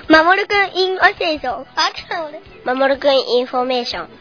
まもるくんインフォメーション。まもるくんインフォメーション。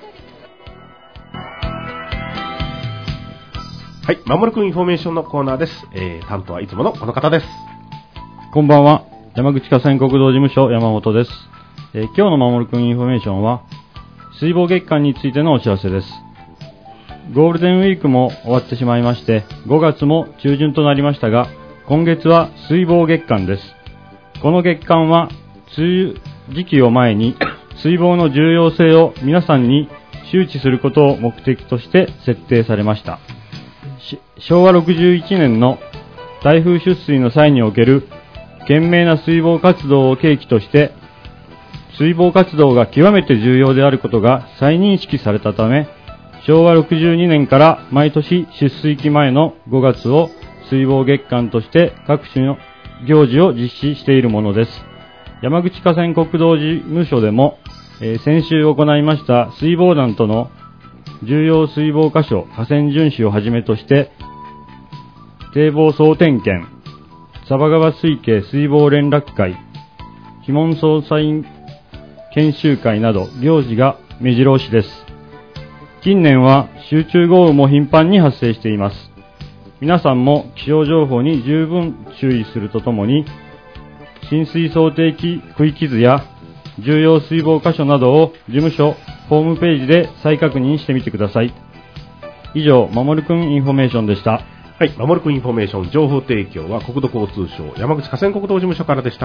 はい、まもるくんインフォメーションのコーナーです。担当はいつものこの方です。 こんばんは。山口河川国道事務所山本です。今日のまもるくんインフォメーションは水防月間についてのお知らせです。ゴールデンウィークも終わってしまいまして5月も中旬となりましたが、今月は水防月間です。この月間は梅雨時期を前に水防の重要性を皆さんに周知することを目的として設定されました。昭和61年の台風出水の際における懸命な水防活動を契機として水防活動が極めて重要であることが再認識されたため、昭和62年から毎年出水期前の5月を水防月間として各種の行事を実施しているものです。山口河川国道事務所でも、先週行いました水防団との重要水防箇所河川巡視をはじめとして堤防総点検、佐波川水系水防連絡会、樋門捜査員研修会など行事が目白押しです。近年は集中豪雨も頻繁に発生しています。皆さんも気象情報に十分注意するとともに、浸水想定区域図や重要水防箇所などを事務所ホームページで再確認してみてください。以上、まもるくんインフォメーションでした。 はい、まもるくんインフォメーション情報提供は国土交通省山口河川国道事務所からでした。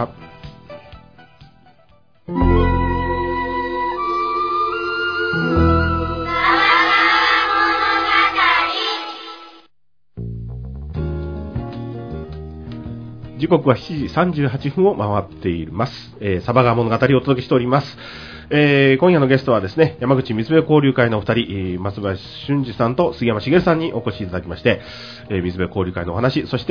時刻は7時38分を回っています。サバ川物語をお届けしております。今夜のゲストはですね、山口水辺交流会のお二人、松林俊二さんと杉山茂さんにお越しいただきまして、水辺交流会のお話、そして、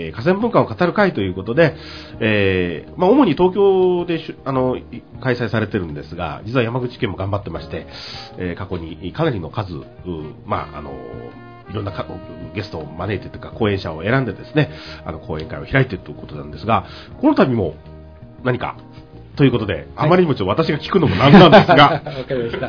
河川文化を語る会ということで、主に東京で開催されてるんですが、実は山口県も頑張ってまして、過去にかなりの数、いろんなゲストを招いてというか講演者を選んでですね、講演会を開いているということなんですが、この度も何かということで、あまりにもちょっと私が聞くのもなんなんですが、 わかりました。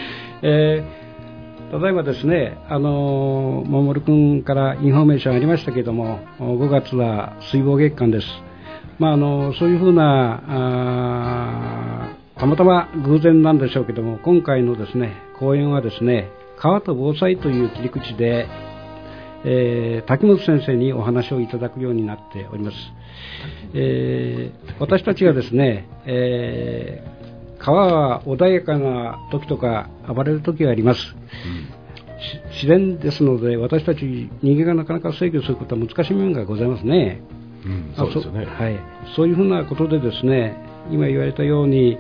ただいまですね、ももるくんからインフォメーションありましたけれども、5月は水防月間です。そういうふうなたまたま偶然なんでしょうけども、今回のですね講演はですね、川と防災という切り口で、滝本先生にお話をいただくようになっております。私たちがですね、川は穏やかな時とか暴れる時があります。自然ですので、私たち人間がなかなか制御することは難しい面がございますね。 そうですよね。 はい、そういうふうなことでですね、今言われたように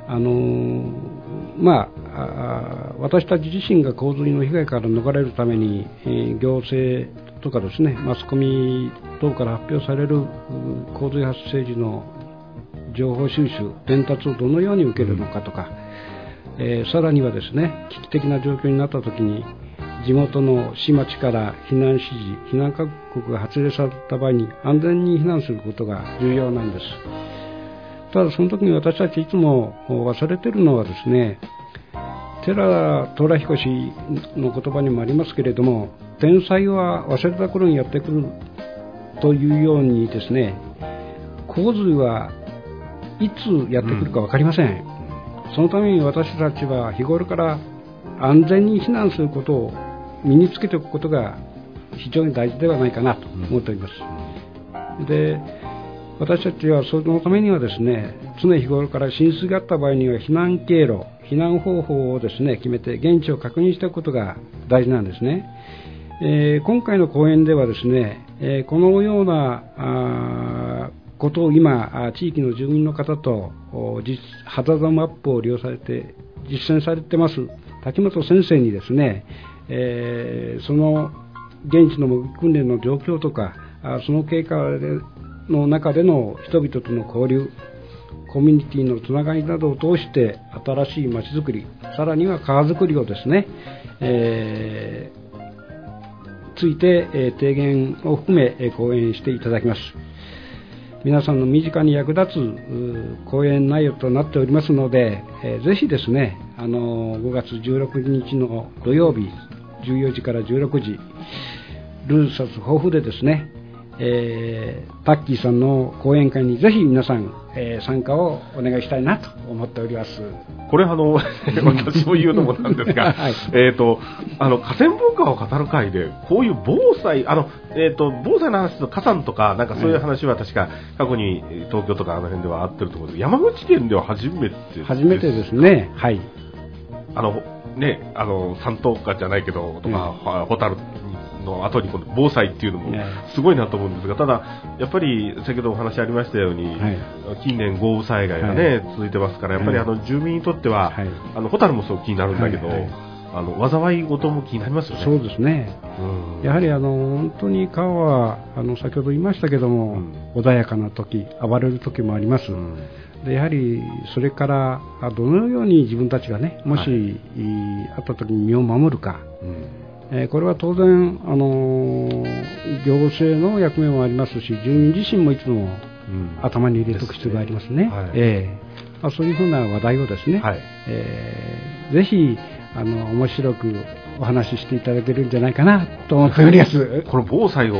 私たち自身が洪水の被害から逃れるために、行政とかですね、マスコミ等から発表される洪水発生時の情報収集、伝達をどのように受けるのかとか、さらにはですね、危機的な状況になったときに地元の市町から避難指示、避難勧告が発令された場合に安全に避難することが重要なんです。ただその時に私たちいつも忘れているのはですね、寺寅彦氏の言葉にもありますけれども、天才は忘れた頃にやってくるというようにですね、洪水はいつやってくるか分かりません。そのために私たちは日頃から安全に避難することを身につけておくことが非常に大事ではないかなと思っております。で、私たちはそのためにはですね、常日頃から浸水があった場合には避難経路、避難方法をですね決めて現地を確認しておくことが大事なんですね。今回の講演ではですね、このようなことを今地域の住民の方とハザードマップを利用されて実践されてます滝本先生にですね、その現地の模擬訓練の状況とか、その経過の中での人々との交流、コミュニティのつながりなどを通して新しい街づくり、さらには川づくりをですね、ついて提言を含め講演していただきます。 皆さんの身近に役立つ講演内容となっておりますので、ぜひですね、5月16日の土曜日14時から16時ルーサスホフでですね、タッキーさんの講演会にぜひ皆さん、参加をお願いしたいなと思っております。 これ私も言うのもなんですが、はい、河川文化を語る会でこういう防災防災の話と火山とかなんかそういう話は確か過去に東京とかあの辺ではあってると思うんですけど、山口県では初めてですね。はい。 三等家じゃないけどとか、ホタルの後にこの防災っていうのもすごいなと思うんですが、ただやっぱり先ほどお話ありましたように、はい、近年豪雨災害がね、続いてますから、やっぱり住民にとっては、ホタルもそう気になるんだけど、災い事も気になりますよね。 そうですね。やはり本当に川は先ほど言いましたけども、穏やかな時、暴れる時もあります。でやはりそれからどのように自分たちがね、もし、あった時に身を守るか。これは当然、行政の役目もありますし、住民自身もいつも頭に入れておく必要がありますね。そういうふうな話題をですね、ぜひ面白くお話ししていただけるんじゃないかなと思っております。 この防災を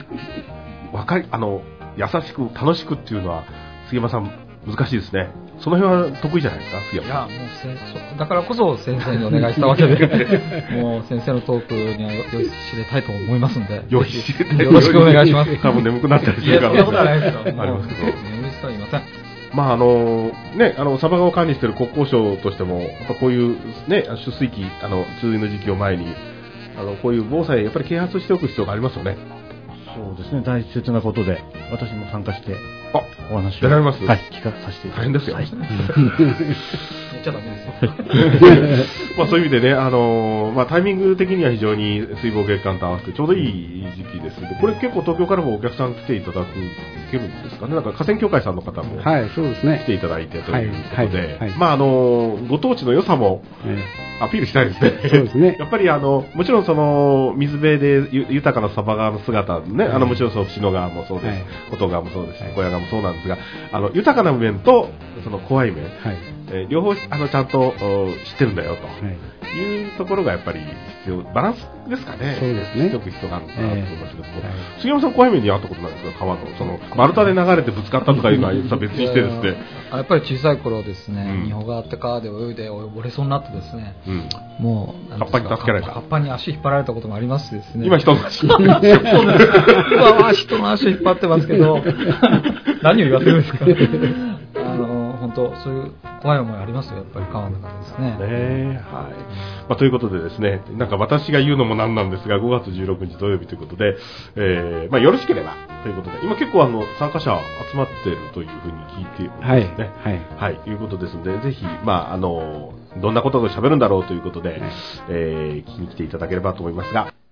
優しく楽しくっていうのは杉山さん難しいですね。その辺は得意じゃないですか、杉山さん。 いや、もうだからこそ先生にお願いしたわけでもう先生のトークには酔いしれたいと思いますので、よろしくお願いします。 多分眠くなったりするから。 いや、そんなことはないですよ。 ありますけど。 眠い人はいません。 サバ川を管理している国交省としても、こういうね、出水期、梅雨の時期を前に、こういう防災やっぱり啓発しておく必要がありますよね。 そうですね、大切なことで、私も参加して、お話を。 出られます？ はい、聞かさせていただきます。 大変ですよ。 言っちゃダメですよ。 そういう意味でね、タイミング的には非常に水防月間と合わせてちょうどいい時期ですので、これ結構東京からもお客さん来ていただけるんですかね。なんか河川協会さんの方も来ていただいてということで、ご当地の良さもアピールしたいですね。 そうですね。 やっぱりもちろんその水辺で豊かなサバ川の姿ね、もちろんそう椹野川もそうです、琴川もそうですし、小屋川もそうなんですが、豊かな面とその怖い面、両方ちゃんと知ってるんだよというところがやっぱり必要、バランスですかね。 そうですね。 しておく必要があるのかなと思いますけども、杉山さん怖い面にあったことなんですか、川のその丸太で流れてぶつかったとかいうのは別にしてですね。 やっぱり小さい頃ですね、仁保川って川で泳いで溺れそうになってですね、もうカッパに助けられた。 カッパに足引っ張られたこともありますですね。 今人の足。 今は人の足引っ張ってますけど、何を言わせるんですか。本当そういう怖い思いありますよ、やっぱり川の中ですね。 ということでですね、なんか私が言うのもなんなんですが、5月16日土曜日ということで、よろしければということで、今結構参加者集まっているというふうに聞いていますね。いうことですので、ぜひどんなことを喋るんだろうということで、聞きに来ていただければと思いますが。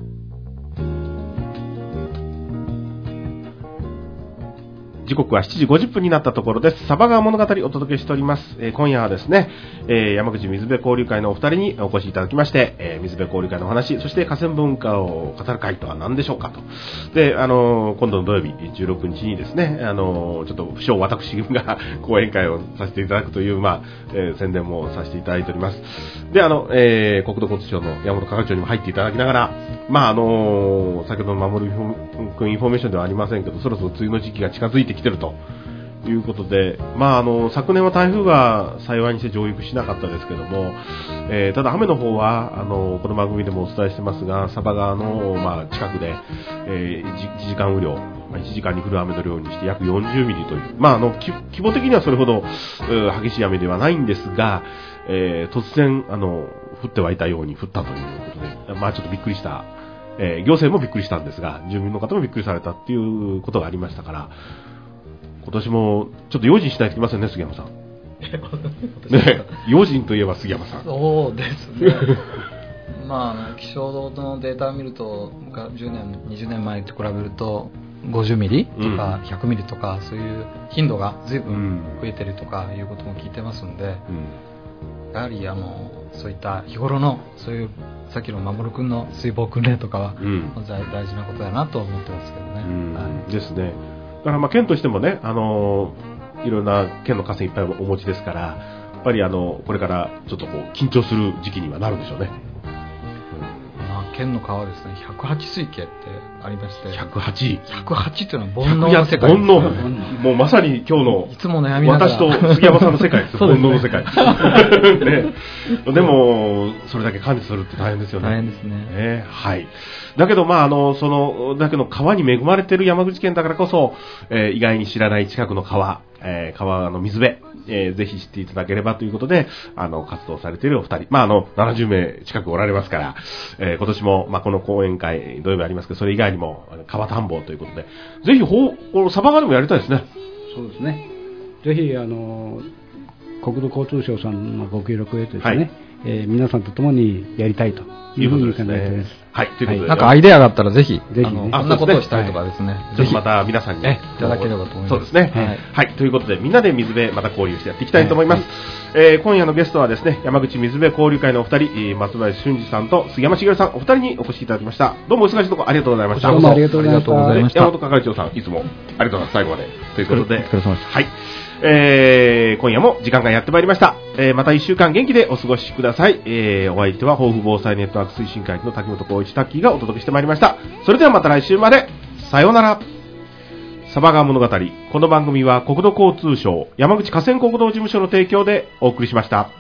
時刻は7時50分になったところです。サバ川物語をお届けしております。今夜はですね、山口水辺交流会のお二人にお越しいただきまして、水辺交流会のお話、そして河川文化を語る会とは何でしょうかと。で、今度の土曜日16日にですね、ちょっと不詳私が講演会をさせていただくという、宣伝もさせていただいております。で、国土交通省の山本係長にも入っていただきながら、先ほどの守君インフォメーションではありませんけど、そろそろ梅雨の時期が近づいてきてるということで、昨年は台風が幸いにして上陸しなかったですけども、ただ雨の方はこの番組でもお伝えしてますが、サバ川の近くで、1時間雨量、1時間に降る雨の量にして約40ミリという、規模的にはそれほど激しい雨ではないんですが、突然降ってはいたように降ったということで、ちょっとびっくりした。行政もびっくりしたんですが、住民の方もびっくりされたっていうことがありましたから、今年もちょっと用心しないといけませんね、杉山さん。用心といえば杉山さん。 そうですね。気象のデータを見ると、10年、20年前と比べると、50ミリとか100ミリとか、そういう頻度が随分増えてるとかいうことも聞いてますんで、やはりそういった日頃のそういうさっきの守君の水防訓練とかは、大事なことだなと思ってますけどね。 ですね。 だから県としてもね、いろんな県の河川いっぱいお持ちですから、やっぱりこれからちょっとこう緊張する時期にはなるんでしょうね。 県の川ですね、108水系ってありまして、108っていうのは煩悩の世界です、 煩悩、もうまさに今日のいつも悩みながら私と杉山さんの世界です煩悩の世界ね、でもそれだけ管理するって大変ですよね。 大変ですね。 はい。だけどそのだけど川に恵まれている山口県だからこそ、意外に知らない近くの川の水辺、ぜひ知っていただければということで活動されているお二人、70名近くおられますから、今年もこの講演会土曜日ありますけど、それ以外にも川探訪ということで、ぜひサバガでもやりたいですね。 そうですね。ぜひ国土交通省さんのご協力を得てですね、皆さんと共にやりたいというふうに考えています。 はい、ということで、 なんかアイデアがあったらぜひ、 こんなことをしたいとかですね、 ぜひまた皆さんにいただければと思います。 そうですね。はい、ということで、みんなで水辺また交流してやっていきたいと思います。今夜のゲストはですね、山口水辺交流会のお二人、松林俊二さんと杉山茂さん、お二人にお越しいただきました。どうもお忙しいところありがとうございました。 どうもありがとうございました。 山本係長さん、いつもありがとうございます。最後まで。ということで、 お疲れ様でした。 はい。今夜も時間がやってまいりました。また1週間元気でお過ごしください。お相手は抱負防災ネットワーク推進会の滝本光一タッキーがお届けしてまいりました。それではまた来週まで。さようなら。サバガ物語。この番組は国土交通省山口河川国道事務所の提供でお送りしました。